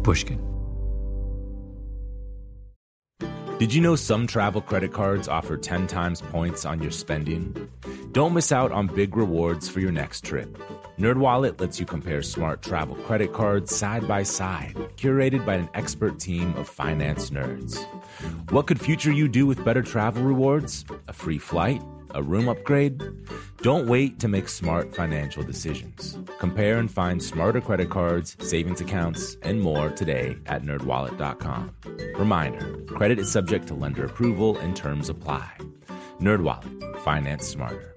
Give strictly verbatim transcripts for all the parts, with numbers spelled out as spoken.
Pushkin. Did you know some travel credit cards offer ten times points on your spending? Don't miss out on big rewards for your next trip. NerdWallet lets you compare smart travel credit cards side by side, curated by an expert team of finance nerds. What could future you do with better travel rewards? A free flight? A room upgrade? Don't wait to make smart financial decisions. Compare and find smarter credit cards, savings accounts, and more today at nerd wallet dot com. Reminder, credit is subject to lender approval and terms apply. NerdWallet, finance smarter.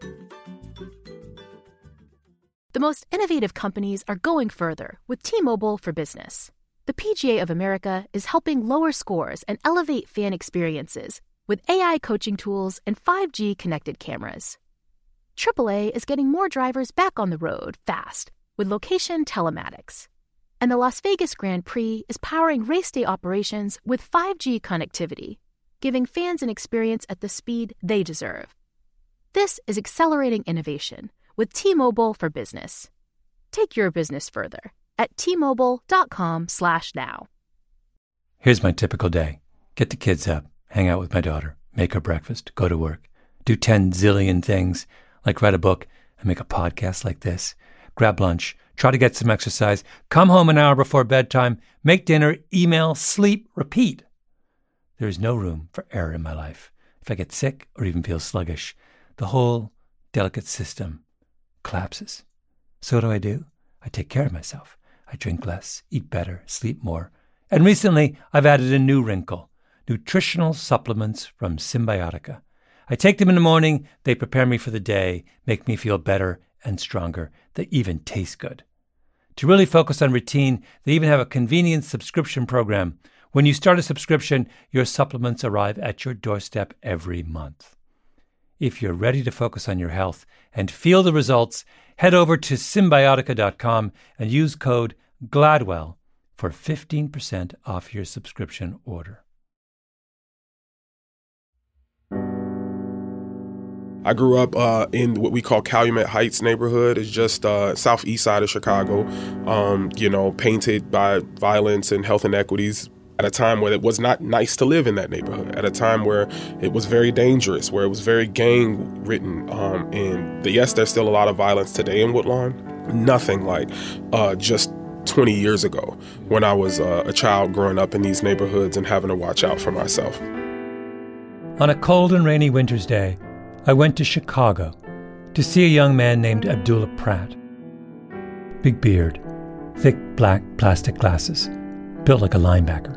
The most innovative companies are going further with T-Mobile for Business. The P G A of America is helping lower scores and elevate fan experiences with A I coaching tools and five G connected cameras. triple A is getting more drivers back on the road fast with location telematics. And the Las Vegas Grand Prix is powering race day operations with five G connectivity, giving fans an experience at the speed they deserve. This is accelerating innovation with T-Mobile for Business. Take your business further at T-Mobile.com slash now. Here's my typical day. Get the kids up, hang out with my daughter, make her breakfast, go to work, do ten zillion things, like write a book and make a podcast like this, grab lunch, try to get some exercise, come home an hour before bedtime, make dinner, email, sleep, repeat. There is no room for error in my life. If I get sick or even feel sluggish, the whole delicate system collapses. So what do I do? I take care of myself. I drink less, eat better, sleep more. And recently, I've added a new wrinkle. Nutritional supplements from Symbiotica. I take them in the morning, they prepare me for the day, make me feel better and stronger. They even taste good. To really focus on routine, they even have a convenient subscription program. When you start a subscription, your supplements arrive at your doorstep every month. If you're ready to focus on your health and feel the results, head over to Symbiotica dot com and use code GLADWELL for fifteen percent off your subscription order. I grew up uh, in what we call Calumet Heights neighborhood. It's just uh, southeast side of Chicago, um, you know, painted by violence and health inequities at a time where it was not nice to live in that neighborhood, at a time where it was very dangerous, where it was very gang-ridden. Um, and the, yes, there's still a lot of violence today in Woodlawn. Nothing like uh, just twenty years ago when I was uh, a child growing up in these neighborhoods and having to watch out for myself. On a cold and rainy winter's day, I went to Chicago to see a young man named Abdullah Pratt. Big beard, thick black plastic glasses, built like a linebacker.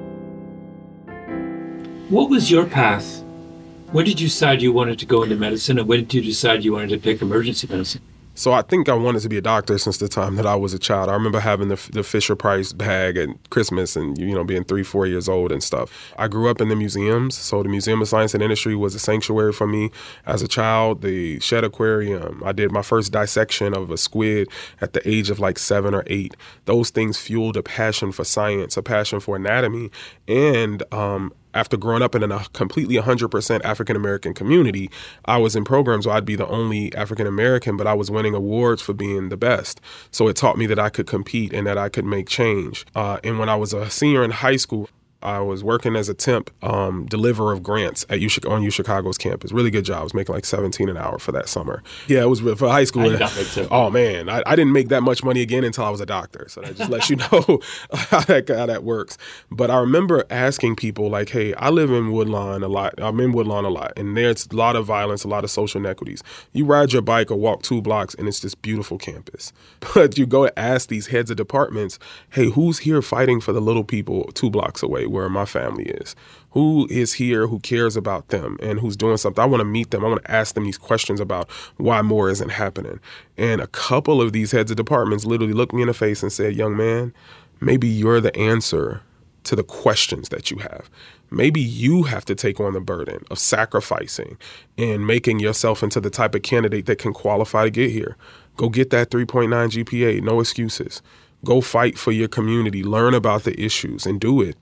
What was your path? When did you decide you wanted to go into medicine, and when did you decide you wanted to pick emergency medicine? So I think I wanted to be a doctor since the time that I was a child. I remember having the, the Fisher-Price bag at Christmas and, you know, being three, four years old and stuff. I grew up in the museums. So the Museum of Science and Industry was a sanctuary for me as a child. The Shedd Aquarium, I did my first dissection of a squid at the age of like seven or eight. Those things fueled a passion for science, a passion for anatomy, and um, after growing up in a completely one hundred percent African-American community, I was in programs where I'd be the only African-American, but I was winning awards for being the best. So it taught me that I could compete and that I could make change. Uh, and when I was a senior in high school, I was working as a temp um, deliverer of grants at U on U Chicago's campus. Really good job. I was making like seventeen an hour for that summer. Yeah, it was for high school. I did not make sense. Oh man, I, I didn't make that much money again until I was a doctor. So that just lets you know how, that, how that works. But I remember asking people like, hey, I live in Woodlawn a lot. I'm in Woodlawn a lot. And there's a lot of violence, a lot of social inequities. You ride your bike or walk two blocks and it's this beautiful campus. But you go to ask these heads of departments, hey, who's here fighting for the little people two blocks away where my family is? Who is here who cares about them and who's doing something? I want to meet them. I want to ask them these questions about why more isn't happening. And a couple of these heads of departments literally looked me in the face and said, young man, maybe you're the answer to the questions that you have. Maybe you have to take on the burden of sacrificing and making yourself into the type of candidate that can qualify to get here. Go get that three point nine G P A, no excuses. Go fight for your community, learn about the issues, and do it.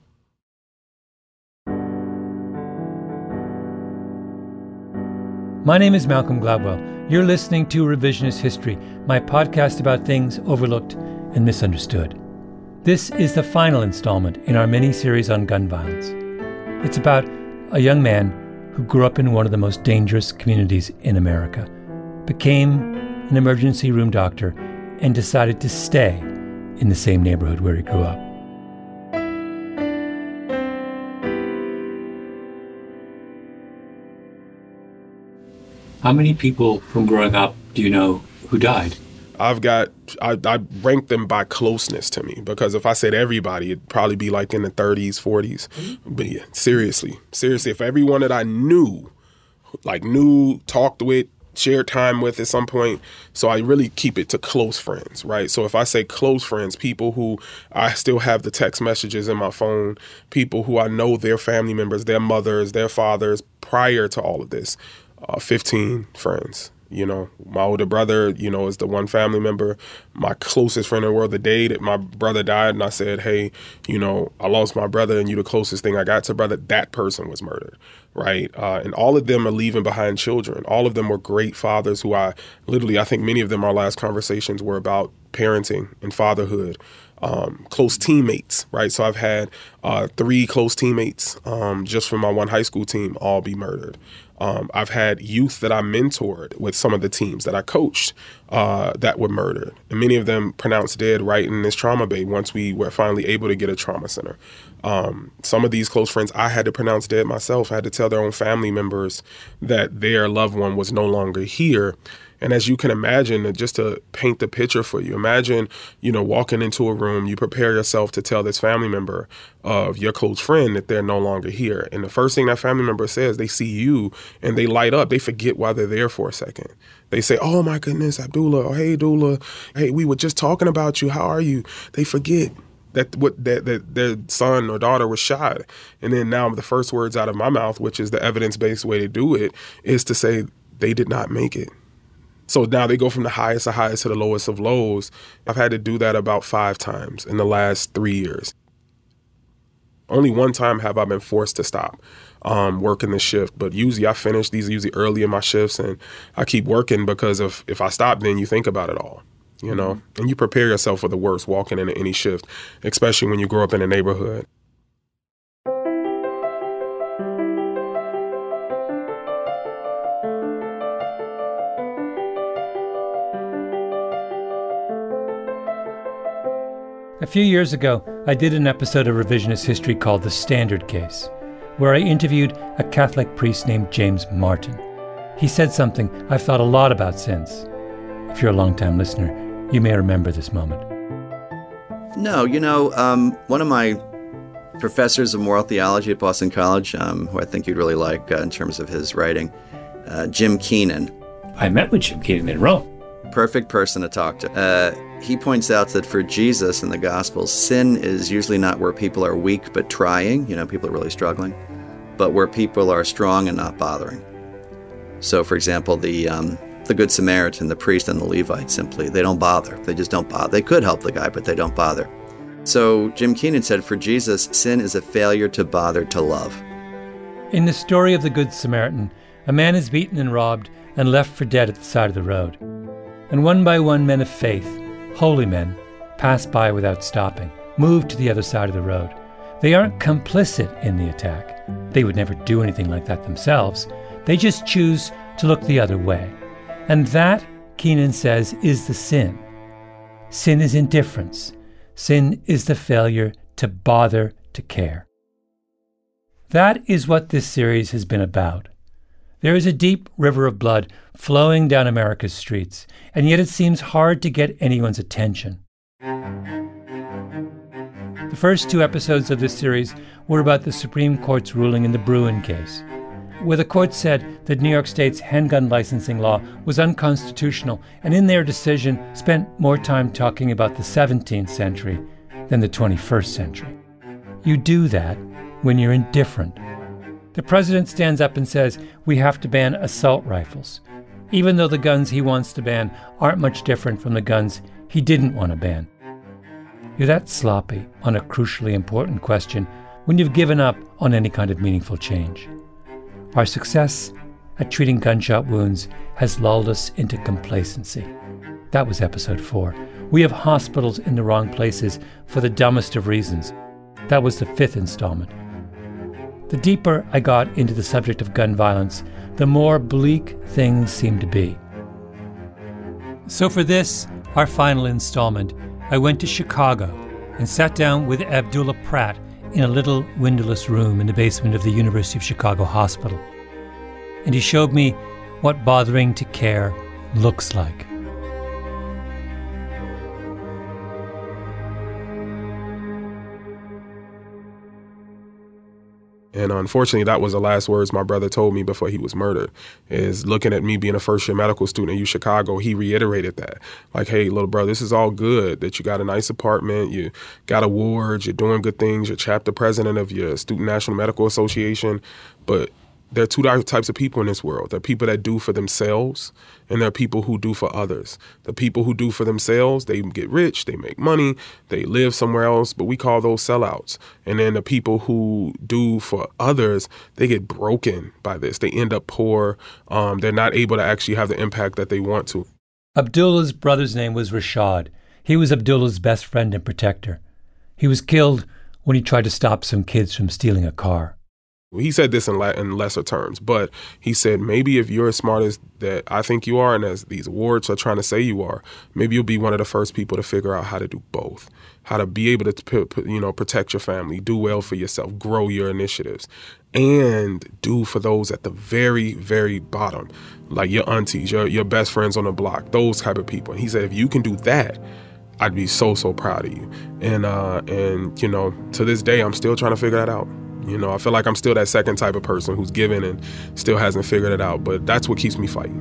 My name is Malcolm Gladwell. You're listening to Revisionist History, my podcast about things overlooked and misunderstood. This is the final installment in our mini-series on gun violence. It's about a young man who grew up in one of the most dangerous communities in America, became an emergency room doctor, and decided to stay in the same neighborhood where he grew up. How many people from growing up do you know who died? I've got, I, I rank them by closeness to me, because if I said everybody, it'd probably be like in the thirties, forties. Mm-hmm. But yeah, seriously, seriously, if everyone that I knew, like knew, talked with, shared time with at some point, so I really keep it to close friends, right? So if I say close friends, people who I still have the text messages in my phone, people who I know their family members, their mothers, their fathers, prior to all of this, uh, fifteen friends. You know, my older brother, you know, is the one family member. My closest friend in the world, the day that my brother died, and I said, hey, you know, I lost my brother and you the closest thing I got to brother, that person was murdered, right? Uh, and all of them are leaving behind children. All of them were great fathers who I literally, I think many of them, our last conversations were about parenting and fatherhood. Um, close teammates, right? So I've had uh, three close teammates um, just from my one high school team all be murdered. Um, I've had youth that I mentored with some of the teams that I coached uh, that were murdered. And many of them pronounced dead right in this trauma bay once we were finally able to get a trauma center. Um, some of these close friends I had to pronounce dead myself. I had to tell their own family members that their loved one was no longer here. And as you can imagine, just to paint the picture for you, imagine, you know, walking into a room, you prepare yourself to tell this family member of your close friend that they're no longer here. And the first thing that family member says, they see you and they light up. They forget why they're there for a second. They say, oh, my goodness, Abdullah. Oh, hey, Dula. Hey, we were just talking about you. How are you? They forget that what that, that their son or daughter was shot. And then now the first words out of my mouth, which is the evidence-based way to do it, is to say they did not make it. So now they go from the highest of highs to the lowest of lows. I've had to do that about five times in the last three years. Only one time have I been forced to stop um, working the shift. But usually I finish these usually early in my shifts, and I keep working because if, if I stop, then you think about it all, you know, and you prepare yourself for the worst walking into any shift, especially when you grow up in a neighborhood. A few years ago, I did an episode of Revisionist History called The Standard Case, where I interviewed a Catholic priest named James Martin. He said something I've thought a lot about since. If you're a longtime listener, you may remember this moment. No, you know, um, one of my professors of moral theology at Boston College, um, who I think you'd really like uh, in terms of his writing, uh, Jim Keenan. I met with Jim Keenan in Rome. Perfect person to talk to. Uh, he points out that for Jesus in the Gospels, sin is usually not where people are weak but trying, you know, people are really struggling, but where people are strong and not bothering. So, for example, the um, the Good Samaritan, the priest, and the Levite simply, they don't bother. They just don't bother. They could help the guy, but they don't bother. So Jim Keenan said, for Jesus, sin is a failure to bother to love. In the story of the Good Samaritan, a man is beaten and robbed and left for dead at the side of the road. And one by one men of faith, holy men, pass by without stopping, move to the other side of the road. They aren't complicit in the attack. They would never do anything like that themselves. They just choose to look the other way. And that, Keenan says, is the sin. Sin is indifference. Sin is the failure to bother to care. That is what this series has been about. There is a deep river of blood flowing down America's streets, and yet it seems hard to get anyone's attention. The first two episodes of this series were about the Supreme Court's ruling in the Bruen case, where the court said that New York State's handgun licensing law was unconstitutional, and in their decision spent more time talking about the seventeenth century than the twenty-first century. You do that when you're indifferent. The president stands up and says we have to ban assault rifles, even though the guns he wants to ban aren't much different from the guns he didn't want to ban. You're that sloppy on a crucially important question when you've given up on any kind of meaningful change. Our success at treating gunshot wounds has lulled us into complacency. That was episode four. We have hospitals in the wrong places for the dumbest of reasons. That was the fifth installment. The deeper I got into the subject of gun violence, the more bleak things seemed to be. So for this, our final installment, I went to Chicago and sat down with Abdullah Pratt in a little windowless room in the basement of the University of Chicago Hospital. And he showed me what bothering to care looks like. And unfortunately, that was the last words my brother told me before he was murdered, is looking at me being a first-year medical student at U Chicago, he reiterated that. Like, hey, little bro, this is all good, that you got a nice apartment, you got awards, you're doing good things, you're chapter president of your Student National Medical Association, but there are two types of people in this world. There are people that do for themselves, and there are people who do for others. The people who do for themselves, they get rich, they make money, they live somewhere else, but we call those sellouts. And then the people who do for others, they get broken by this. They end up poor. Um, they're not able to actually have the impact that they want to. Abdullah's brother's name was Rashad. He was Abdullah's best friend and protector. He was killed when he tried to stop some kids from stealing a car. He said this in, la- in lesser terms, but he said, maybe if you're as smart as that I think you are and as these awards are trying to say you are, maybe you'll be one of the first people to figure out how to do both, how to be able to p- p- you know, protect your family, do well for yourself, grow your initiatives, and do for those at the very, very bottom, like your aunties, your, your best friends on the block, those type of people. And he said, if you can do that, I'd be so, so proud of you. And, uh, and you know, to this day, I'm still trying to figure that out. You know, I feel like I'm still that second type of person who's given and still hasn't figured it out, but that's what keeps me fighting.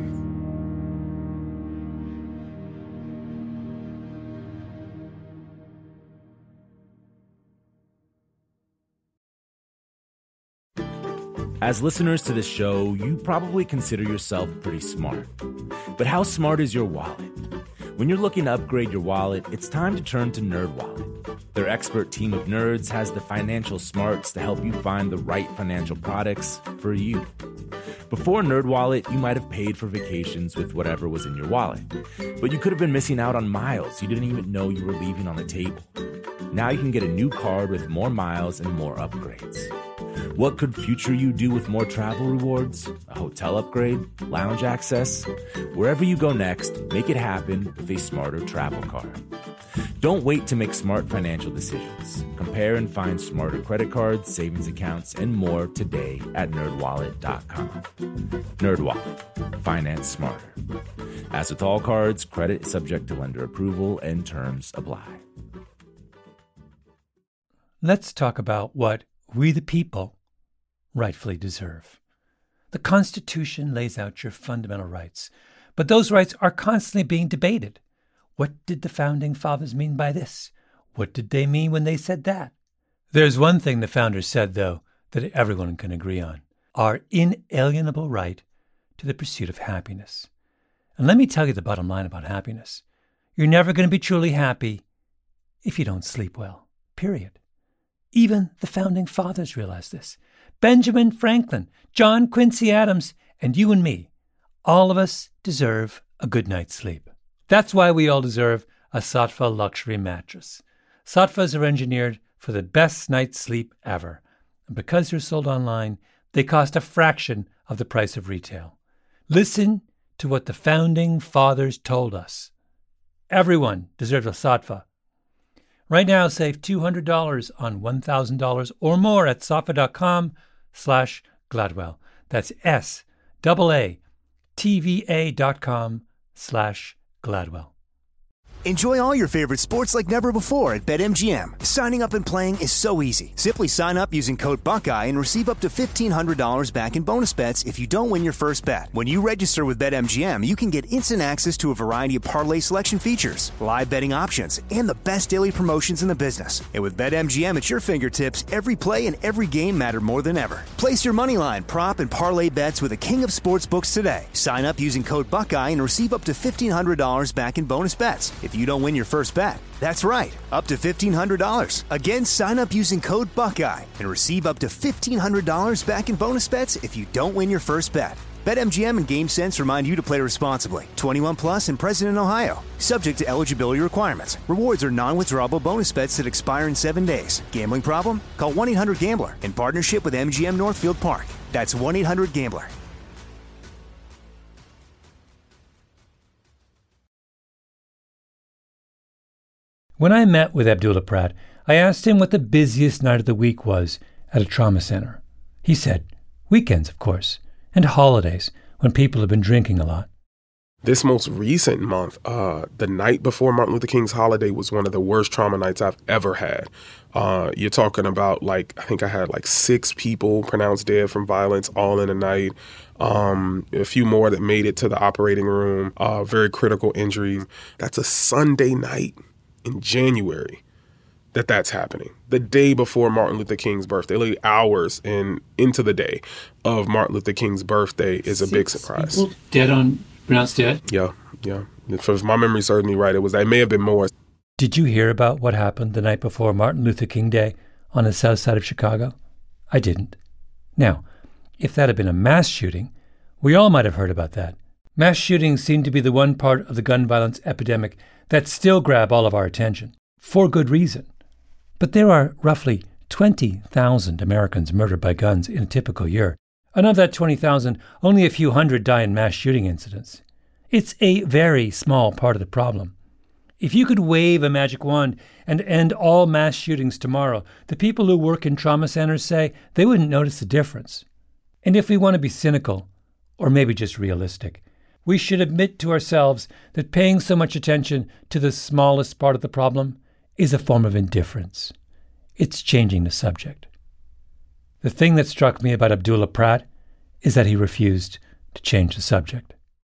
As listeners to this show, you probably consider yourself pretty smart. But how smart is your wallet? When you're looking to upgrade your wallet, it's time to turn to NerdWallet. Their expert team of nerds has the financial smarts to help you find the right financial products for you. Before NerdWallet, you might have paid for vacations with whatever was in your wallet, but you could have been missing out on miles you didn't even know you were leaving on the table. Now you can get a new card with more miles and more upgrades. What could future you do with more travel rewards? A hotel upgrade? Lounge access? Wherever you go next, make it happen with a smarter travel card. Don't wait to make smart financial decisions. Compare and find smarter credit cards, savings accounts, and more today at nerd wallet dot com. NerdWallet. Finance smarter. As with all cards, credit is subject to lender approval and terms apply. Let's talk about what we the people rightfully deserve. The Constitution lays out your fundamental rights, but those rights are constantly being debated. What did the Founding Fathers mean by this? What did they mean when they said that? There's one thing the Founders said, though, that everyone can agree on: our inalienable right to the pursuit of happiness. And let me tell you the bottom line about happiness. You're never going to be truly happy if you don't sleep well, period. Even the Founding Fathers realized this. Benjamin Franklin, John Quincy Adams, and you and me, all of us deserve a good night's sleep. That's why we all deserve a Saatva luxury mattress. Saatvas are engineered for the best night's sleep ever. And because they're sold online, they cost a fraction of the price of retail. Listen to what the Founding Fathers told us. Everyone deserves a Saatva. Right now, save two hundred dollars on one thousand dollars or more at saatva.com slash Gladwell. That's S-A-A-T-V-A dot com slash Gladwell. Enjoy all your favorite sports like never before at BetMGM. Signing up and playing is so easy. Simply sign up using code Buckeye and receive up to fifteen hundred dollars back in bonus bets if you don't win your first bet. When you register with BetMGM, you can get instant access to a variety of parlay selection features, live betting options, and the best daily promotions in the business. And with BetMGM at your fingertips, every play and every game matter more than ever. Place your moneyline, prop, and parlay bets with the king of sportsbooks today. Sign up using code Buckeye and receive up to fifteen hundred dollars back in bonus bets if you don't win your first bet. That's right, up to fifteen hundred dollars. Again, sign up using code Buckeye and receive up to fifteen hundred dollars back in bonus bets if you don't win your first bet. BetMGM and GameSense remind you to play responsibly. twenty-one plus and present in Ohio. Subject to eligibility requirements. Rewards are non-withdrawable bonus bets that expire in seven days. Gambling problem? Call one eight hundred gambler in partnership with M G M Northfield Park. That's one eight hundred gambler. When I met with Abdullah Pratt, I asked him what the busiest night of the week was at a trauma center. He said, weekends, of course, and holidays when people have been drinking a lot. This most recent month, uh, the night before Martin Luther King's holiday was one of the worst trauma nights I've ever had. Uh, you're talking about, like, I think I had like six people pronounced dead from violence all in a night. Um, a few more that made it to the operating room, uh, very critical injuries. That's a Sunday night in January that that's happening. The day before Martin Luther King's birthday, literally hours in, into the day of Martin Luther King's birthday is a big surprise. People dead on, pronounced dead? Yeah, yeah. If, if my memory serves me right, it was, it may have been more. Did you hear about what happened the night before Martin Luther King Day on the south side of Chicago? I didn't. Now, if that had been a mass shooting, we all might have heard about that. Mass shootings seem to be the one part of the gun violence epidemic that still grab all of our attention, for good reason. But there are roughly twenty thousand Americans murdered by guns in a typical year, and of that twenty thousand, only a few hundred die in mass shooting incidents. It's a very small part of the problem. If you could wave a magic wand and end all mass shootings tomorrow, the people who work in trauma centers say they wouldn't notice the difference. And if we want to be cynical, or maybe just realistic, we should admit to ourselves that paying so much attention to the smallest part of the problem is a form of indifference. It's changing the subject. The thing that struck me about Abdullah Pratt is that he refused to change the subject.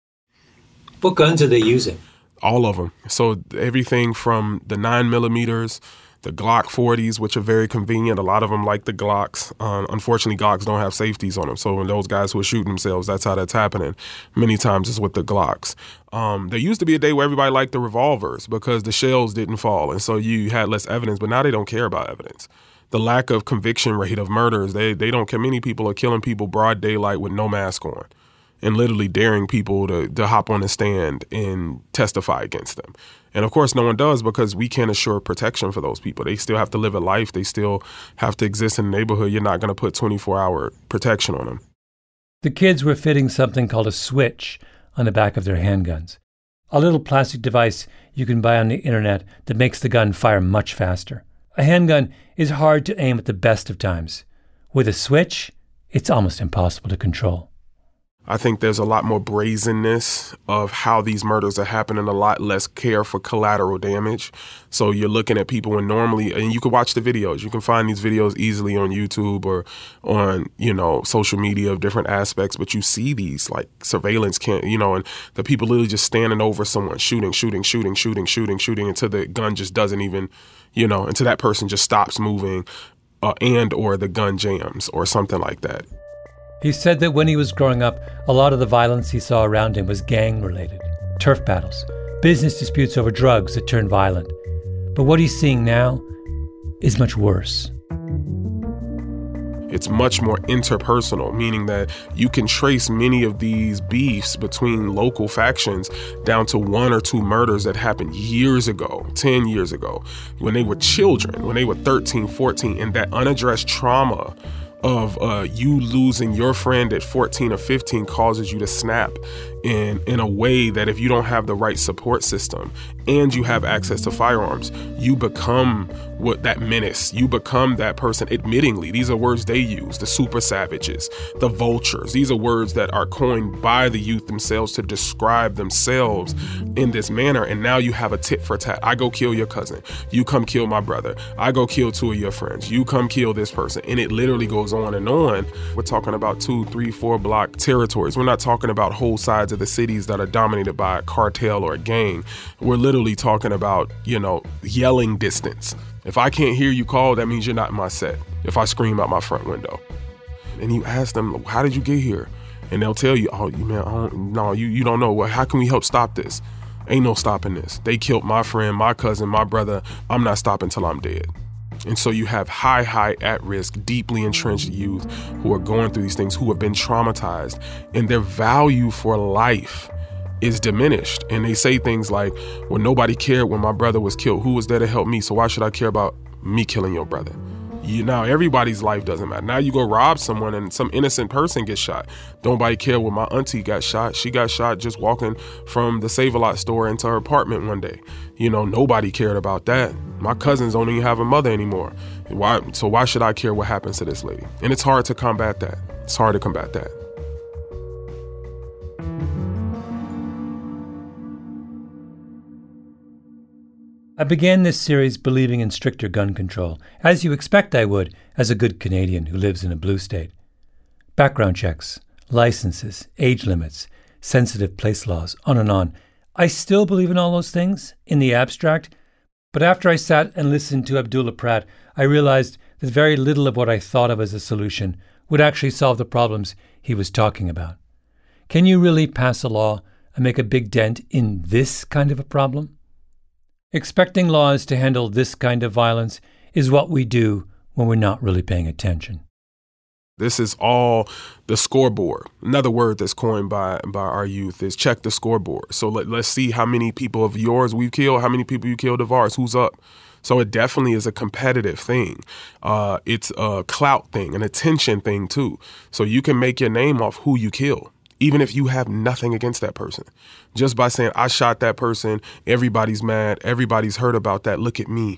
What guns are they using? All of them. So everything from the nine millimeters, the Glock forties, which are very convenient. A lot of them like the Glocks. Um, unfortunately, Glocks don't have safeties on them. So when those guys who are shooting themselves, that's how that's happening. Many times it's with the Glocks. Um, there used to be a day where everybody liked the revolvers because the shells didn't fall. And so you had less evidence. But now they don't care about evidence. The lack of conviction rate of murders, they, they don't care. Many people are killing people broad daylight with no mask on and literally daring people to, to hop on the stand and testify against them. And of course, no one does because we can't assure protection for those people. They still have to live a life. They still have to exist in the neighborhood. You're not going to put twenty-four hour protection on them. The kids were fitting something called a switch on the back of their handguns, a little plastic device you can buy on the internet that makes the gun fire much faster. A handgun is hard to aim at the best of times. With a switch, it's almost impossible to control. I think there's a lot more brazenness of how these murders are happening, a lot less care for collateral damage. So you're looking at people when normally, and you can watch the videos. You can find these videos easily on YouTube or on, you know, social media of different aspects, but you see these like surveillance cam, you know, and the people literally just standing over someone, shooting, shooting, shooting, shooting, shooting, shooting until the gun just doesn't even, you know, until that person just stops moving uh, and or the gun jams or something like that. He said that when he was growing up, a lot of the violence he saw around him was gang-related, turf battles, business disputes over drugs that turned violent. But what he's seeing now is much worse. It's much more interpersonal, meaning that you can trace many of these beefs between local factions down to one or two murders that happened years ago, ten years ago, when they were children, when they were thirteen, fourteen, and that unaddressed trauma of uh, you losing your friend at fourteen or fifteen causes you to snap in, in a way that if you don't have the right support system and you have access to firearms, you become what that menace. You become that person. Admittingly, these are words they use, the super savages, the vultures. These are words that are coined by the youth themselves to describe themselves in this manner. And now you have a tit for tat. I go kill your cousin. You come kill my brother. I go kill two of your friends. You come kill this person. And it literally goes on and on. We're talking about two, three, four block territories. We're not talking about whole sides of the cities that are dominated by a cartel or a gang. We're literally talking about, you know, yelling distance. If I can't hear you call, that means you're not in my set. If I scream out my front window. And you ask them, how did you get here? And they'll tell you, oh, man, I don't, no, you, you don't know. Well, how can we help stop this? Ain't no stopping this. They killed my friend, my cousin, my brother. I'm not stopping till I'm dead. And so you have high, high at-risk, deeply entrenched youth who are going through these things, who have been traumatized, and their value for life is diminished. And they say things like, well, nobody cared when my brother was killed. Who was there to help me? So why should I care about me killing your brother? You now everybody's life doesn't matter. Now you go rob someone and some innocent person gets shot. Nobody cared when my auntie got shot. She got shot just walking from the Save-A-Lot store into her apartment one day. You know, nobody cared about that. My cousins don't even have a mother anymore. Why? So why should I care what happens to this lady? And it's hard to combat that. It's hard to combat that. I began this series believing in stricter gun control, as you expect I would as a good Canadian who lives in a blue state. Background checks, licenses, age limits, sensitive place laws, on and on. I still believe in all those things, in the abstract, but after I sat and listened to Abdullah Pratt, I realized that very little of what I thought of as a solution would actually solve the problems he was talking about. Can you really pass a law and make a big dent in this kind of a problem? Expecting laws to handle this kind of violence is what we do when we're not really paying attention. This is all the scoreboard. Another word that's coined by, by our youth is check the scoreboard. So let, let's see how many people of yours we've killed, how many people you killed of ours, who's up. So it definitely is a competitive thing. Uh, it's a clout thing, an attention thing too. So you can make your name off who you kill, even if you have nothing against that person. Just by saying, I shot that person, everybody's mad, everybody's heard about that, look at me.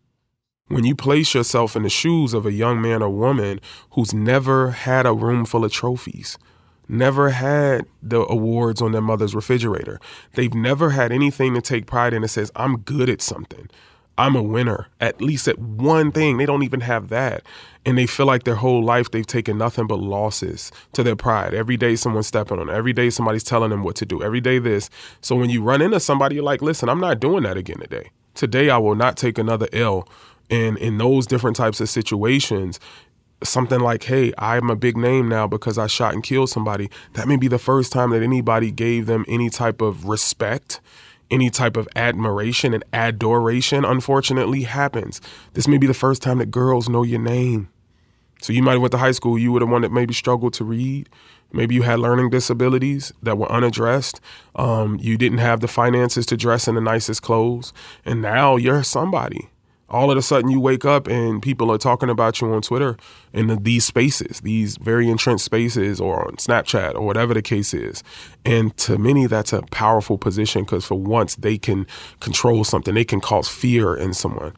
When you place yourself in the shoes of a young man or woman who's never had a room full of trophies, never had the awards on their mother's refrigerator, they've never had anything to take pride in that says, I'm good at something, I'm a winner, at least at one thing. They don't even have that. And they feel like their whole life they've taken nothing but losses to their pride. Every day someone's stepping on them. Every day somebody's telling them what to do. Every day this. So when you run into somebody, you're like, listen, I'm not doing that again today. Today I will not take another L. And in those different types of situations, something like, hey, I'm a big name now because I shot and killed somebody. That may be the first time that anybody gave them any type of respect, any type of admiration, and adoration, unfortunately, happens. This may be the first time that girls know your name. So you might have went to high school, you were the one that maybe struggled to read. Maybe you had learning disabilities that were unaddressed. Um, you didn't have the finances to dress in the nicest clothes. And now you're somebody. All of a sudden you wake up and people are talking about you on Twitter in the, these spaces, these very entrenched spaces, or on Snapchat or whatever the case is. And to many, that's a powerful position because for once they can control something. They can cause fear in someone.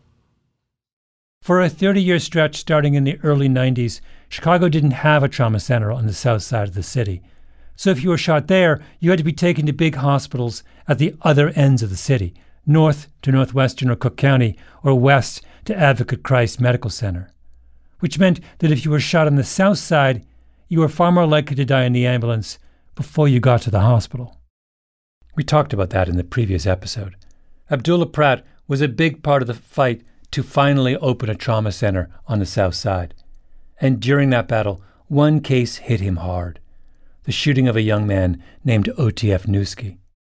For a thirty-year stretch starting in the early nineties, Chicago didn't have a trauma center on the south side of the city. So if you were shot there, you had to be taken to big hospitals at the other ends of the city, north to Northwestern or Cook County, or west to Advocate Christ Medical Center, which meant that if you were shot on the south side, you were far more likely to die in the ambulance before you got to the hospital. We talked about that in the previous episode. Abdullah Pratt was a big part of the fight to finally open a trauma center on the south side. And during that battle, one case hit him hard: the shooting of a young man named O T F Newski.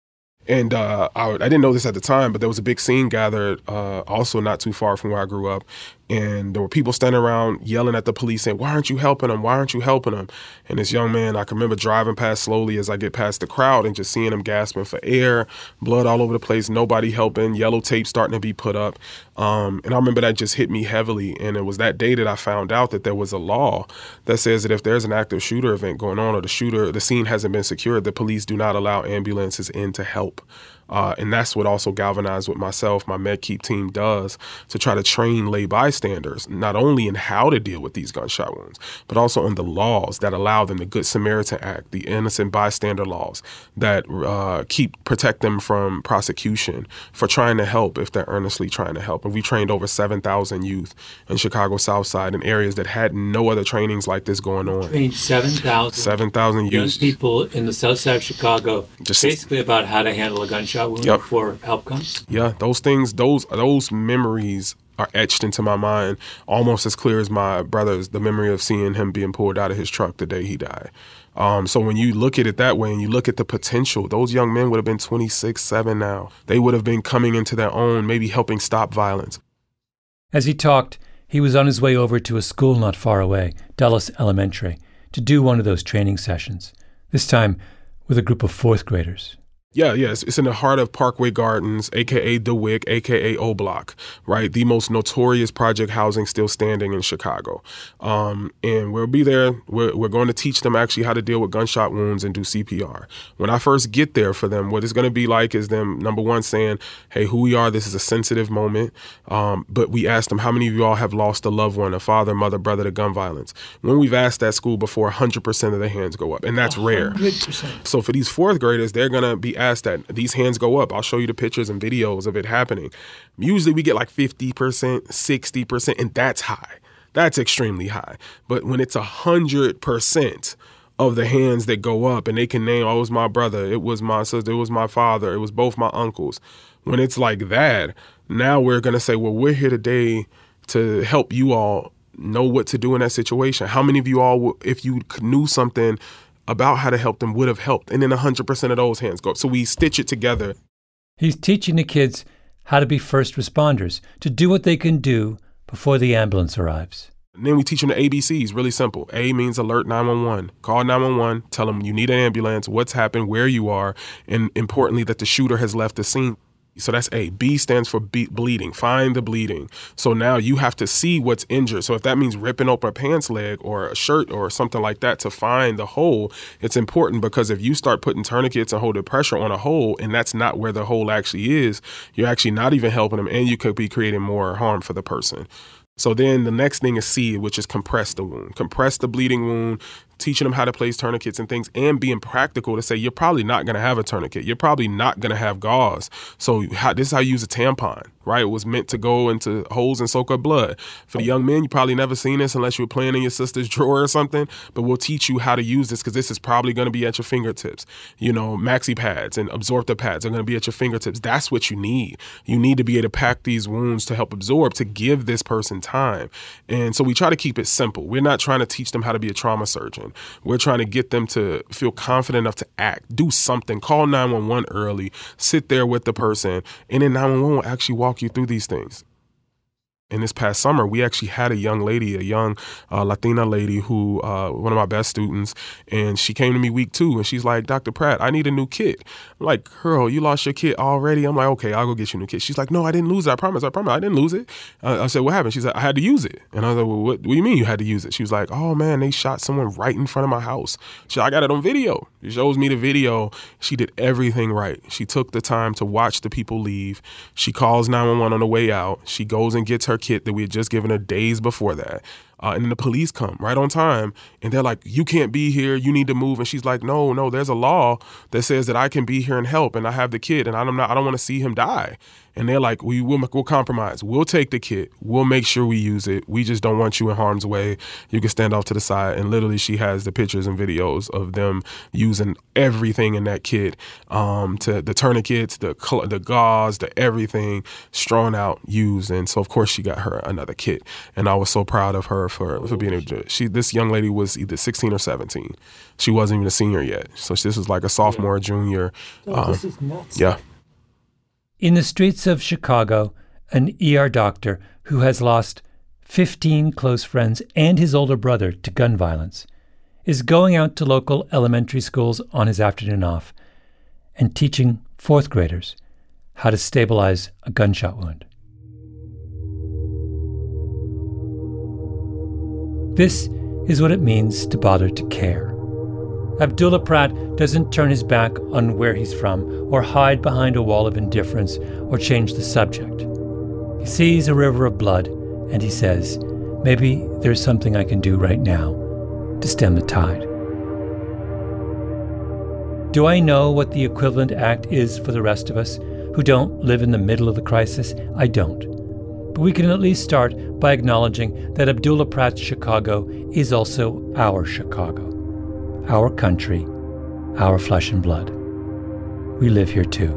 And uh, I, I didn't know this at the time, but there was a big scene gathered uh, also not too far from where I grew up. And there were people standing around yelling at the police saying, why aren't you helping them? Why aren't you helping them? And this young man, I can remember driving past slowly as I get past the crowd and just seeing him gasping for air, blood all over the place, nobody helping, yellow tape starting to be put up. Um, and I remember that just hit me heavily. And it was that day that I found out that there was a law that says that if there's an active shooter event going on or the shooter, the scene hasn't been secured, the police do not allow ambulances in to help. Uh, and that's what also galvanized what myself, my MedKeep team does to try to train lay bystanders, not only in how to deal with these gunshot wounds, but also on the laws that allow them, the Good Samaritan Act, the innocent bystander laws that uh, keep protect them from prosecution for trying to help if they're earnestly trying to help. And we trained over seven thousand youth in Chicago South Side in areas that had no other trainings like this going on. Trained seven thousand seven thousand young youth. people in the South Side of Chicago, Just basically about how to handle a gunshot wound Yep. before help comes. Yeah, those things, those those memories are etched into my mind almost as clear as my brother's, the memory of seeing him being pulled out of his truck the day he died. Um, so when you look at it that way and you look at the potential, those young men would have been twenty-six, seven now. They would have been coming into their own, maybe helping stop violence. As he talked, he was on his way over to a school not far away, Dulles Elementary, to do one of those training sessions, this time with a group of fourth graders. Yeah, yes. It's in the heart of Parkway Gardens, a k a. DeWick, a k a. O-Block, right? The most notorious project housing still standing in Chicago. Um, and we'll be there. We're, we're going to teach them actually how to deal with gunshot wounds and do C P R. When I first get there for them, what it's going to be like is them, number one, saying, hey, who we are, this is a sensitive moment. Um, but we asked them, how many of you all have lost a loved one, a father, mother, brother to gun violence? When we've asked that school before, one hundred percent of the hands go up, and that's rare. one hundred percent. So for these fourth graders, they're going to be asked that these hands go up. I'll show you the pictures and videos of it happening. Usually we get like fifty percent, sixty percent, and that's high. That's extremely high. But when it's one hundred percent of the hands that go up and they can name, oh, it was my brother, it was my sister, it was my father, it was both my uncles. When it's like that, now we're going to say, well, we're here today to help you all know what to do in that situation. How many of you all, if you knew something about how to help them, would have helped? And then one hundred percent of those hands go up. So we stitch it together. He's teaching the kids how to be first responders, to do what they can do before the ambulance arrives. And then we teach them the A B Cs, really simple. A means alert nine one one. Call nine one one, tell them you need an ambulance, what's happened, where you are, and importantly, that the shooter has left the scene. So that's A. B stands for be- bleeding. Find the bleeding. So now you have to see what's injured. So if that means ripping open a pants leg or a shirt or something like that to find the hole, it's important, because if you start putting tourniquets and holding pressure on a hole and that's not where the hole actually is, you're actually not even helping them, and you could be creating more harm for the person. So then the next thing is C, which is compress the wound. Compress the bleeding wound, teaching them how to place tourniquets and things, and being practical to say you're probably not going to have a tourniquet. You're probably not going to have gauze. So how, this is how you use a tampon, right? It was meant to go into holes and soak up blood. For the young men, you probably never seen this unless you were playing in your sister's drawer or something, but we'll teach you how to use this, because this is probably going to be at your fingertips. You know, maxi pads and absorptor pads are going to be at your fingertips. That's what you need. You need to be able to pack these wounds to help absorb, to give this person time. And so we try to keep it simple. We're not trying to teach them how to be a trauma surgeon. We're trying to get them to feel confident enough to act, do something, call nine one one early, sit there with the person, and then nine one one will actually walk you through these things. In this past summer, we actually had a young lady, a young uh, Latina lady who, uh, one of my best students, and she came to me week two, and she's like, Doctor Pratt, I need a new kit. I'm like, girl, you lost your kit already? I'm like, okay, I'll go get you a new kit. She's like, no, I didn't lose it. I promise, I promise, I didn't lose it. Uh, I said, what happened? She said, I had to use it. And I was like, well, what, what do you mean you had to use it? She was like, oh man, they shot someone right in front of my house. She said, I got it on video. She shows me the video. She did everything right. She took the time to watch the people leave. She calls nine one one on the way out. She goes and gets her kit that we had just given her days before that. Uh, and then the police come right on time, and they're like, you can't be here, you need to move. And she's like, no, no, there's a law that says that I can be here and help, and I have the kid, and I'm not, I don't want to see him die. And they're like, we will we'll compromise. We'll take the kit. We'll make sure we use it. We just don't want you in harm's way. You can stand off to the side. And literally she has the pictures and videos of them using everything in that kit, um, to the tourniquets, the the gauze, the everything strewn out, used. And so, of course, she got her another kit. And I was so proud of her for, for being able to, she, this young lady was either sixteen or seventeen. She wasn't even a senior yet. So this was like a sophomore, junior. Oh, um, this is nuts. Yeah. In the streets of Chicago, an E R doctor who has lost fifteen close friends and his older brother to gun violence is going out to local elementary schools on his afternoon off and teaching fourth graders how to stabilize a gunshot wound. This is what it means to bother to care. Abdullah Pratt doesn't turn his back on where he's from or hide behind a wall of indifference or change the subject. He sees a river of blood and he says, maybe there's something I can do right now to stem the tide. Do I know what the equivalent act is for the rest of us who don't live in the middle of the crisis? I don't. But we can at least start by acknowledging that Abdullah Pratt's Chicago is also our Chicago. Our country, our flesh and blood. We live here too.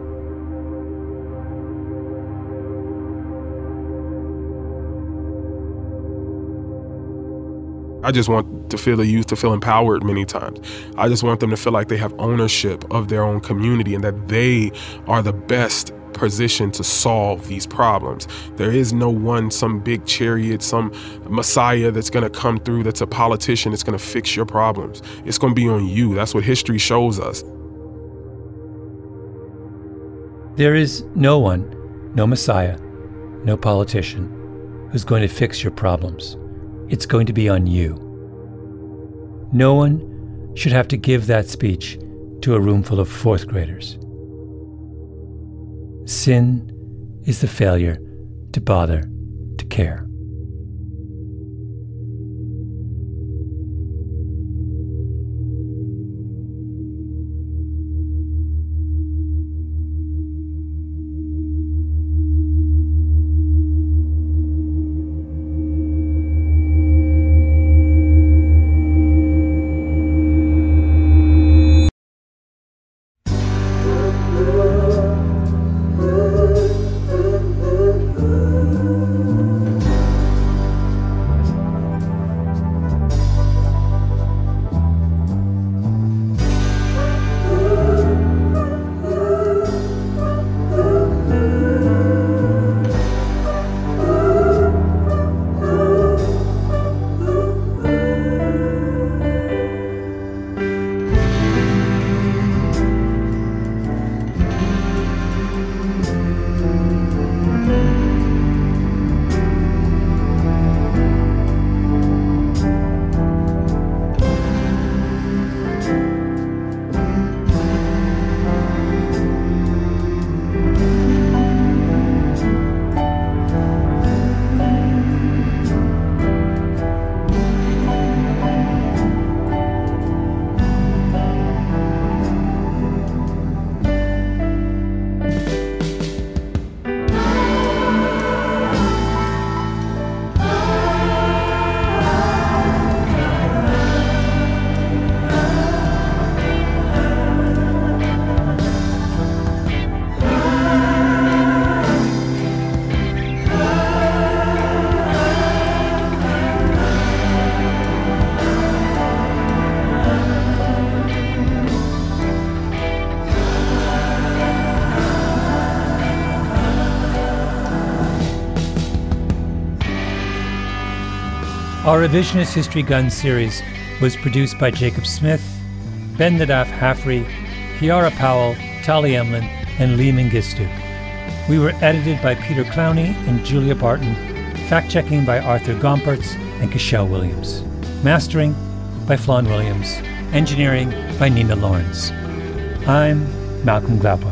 I just want to feel the youth to feel empowered many times. I just want them to feel like they have ownership of their own community and that they are the best position to solve these problems. There is no one, some big chariot, some messiah that's going to come through that's a politician that's going to fix your problems. It's going to be on you. That's what history shows us. There is no one, no messiah, no politician who's going to fix your problems. It's going to be on you. No one should have to give that speech to a room full of fourth graders. Sin is the failure to bother to care. Our Revisionist History Gun series was produced by Jacob Smith, Ben Nadaf Hafri, Kiara Powell, Tali Emlin, and Lee Mengistu. We were edited by Peter Clowney and Julia Barton, fact-checking by Arthur Gompertz and Cashel Williams, mastering by Flawn Williams, engineering by Nina Lawrence. I'm Malcolm Gladwell.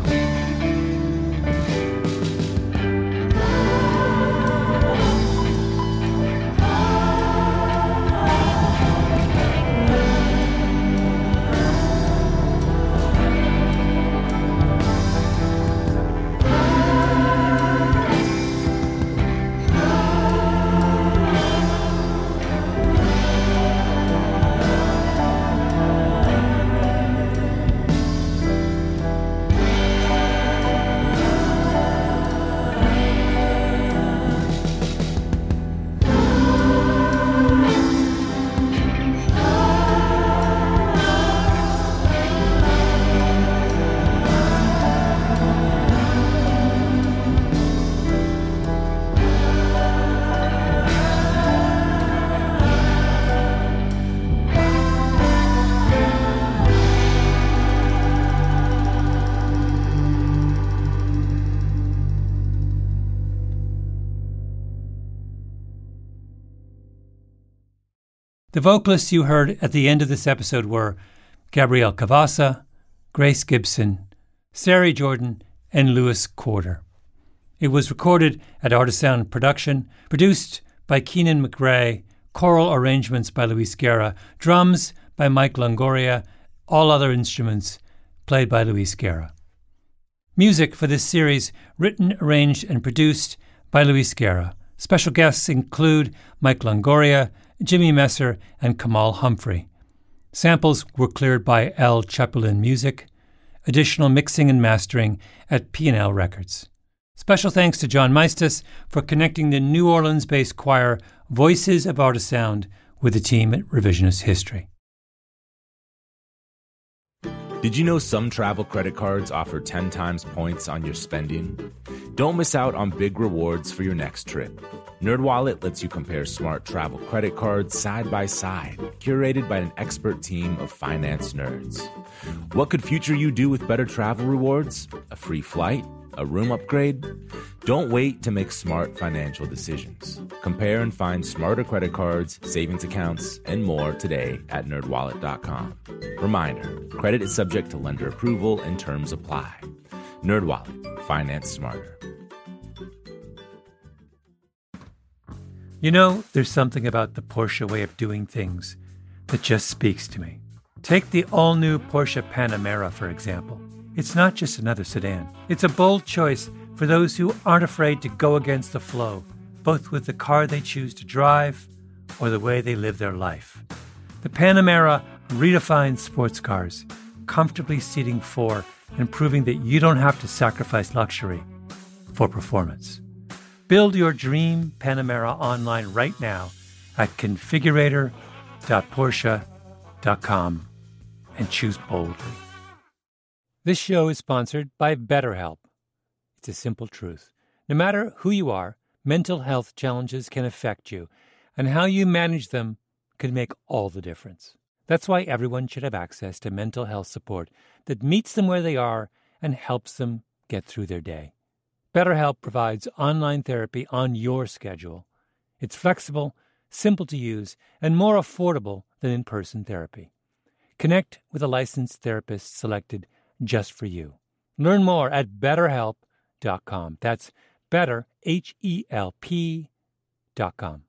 The vocalists you heard at the end of this episode were Gabrielle Cavassa, Grace Gibson, Sari Jordan, and Lewis Quarter. It was recorded at Artisound Production, produced by Keenan McRae, choral arrangements by Luis Guerra, drums by Mike Longoria, all other instruments played by Luis Guerra. Music for this series written, arranged, and produced by Luis Guerra. Special guests include Mike Longoria, Jimmy Messer, and Kamal Humphrey. Samples were cleared by L. Chapulin Music. Additional mixing and mastering at P and L Records. Special thanks to John Meistus for connecting the New Orleans-based choir Voices of Artisound with the team at Revisionist History. Did you know some travel credit cards offer ten times points on your spending? Don't miss out on big rewards for your next trip. NerdWallet lets you compare smart travel credit cards side by side, curated by an expert team of finance nerds. What could future you do with better travel rewards? A free flight? A room upgrade? Don't wait to make smart financial decisions. Compare and find smarter credit cards, savings accounts, and more today at nerd wallet dot com. Reminder, credit is subject to lender approval and terms apply. NerdWallet, finance smarter. You know, there's something about the Porsche way of doing things that just speaks to me. Take the all-new Porsche Panamera, for example. It's not just another sedan. It's a bold choice for those who aren't afraid to go against the flow, both with the car they choose to drive or the way they live their life. The Panamera redefines sports cars, comfortably seating four and proving that you don't have to sacrifice luxury for performance. Build your dream Panamera online right now at configurator dot porsche dot com and choose boldly. This show is sponsored by BetterHelp. It's a simple truth. No matter who you are, mental health challenges can affect you, and how you manage them can make all the difference. That's why everyone should have access to mental health support that meets them where they are and helps them get through their day. BetterHelp provides online therapy on your schedule. It's flexible, simple to use, and more affordable than in-person therapy. Connect with a licensed therapist selected just for you. Learn more at better help dot com. That's better, H E L P dot com.